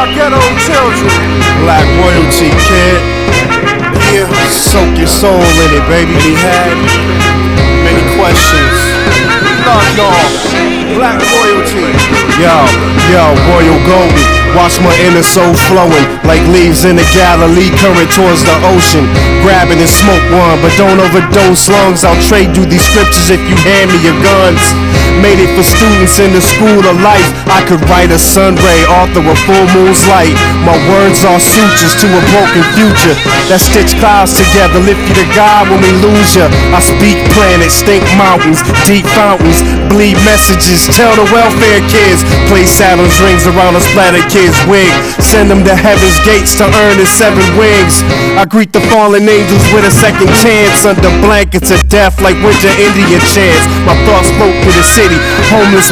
our ghetto children. Black royalty, kid. Yeah, Soak your soul in it, baby. we had many questions. Love y'all. Black royalty. Yo, Royal Golden. Watch my inner soul flowing like leaves in the Galilee current towards the ocean. Grab it and smoke one, but don't overdose lungs. I'll trade you these scriptures if you hand me your guns. Made it for students in the school of life. I could write a sun ray, author of full moon's light. My words are sutures to a broken future that stitch clouds together, lift you to God when we lose ya. I speak planets, think mountains, deep fountains, bleed messages, tell the welfare kids. Play Saturn's rings around a splattered kid's wig. Send them to heaven's gates to earn his 7 wings. I greet the fallen angels with a second chance under blankets of death like winter Indian chants. My thoughts float through the city, homeless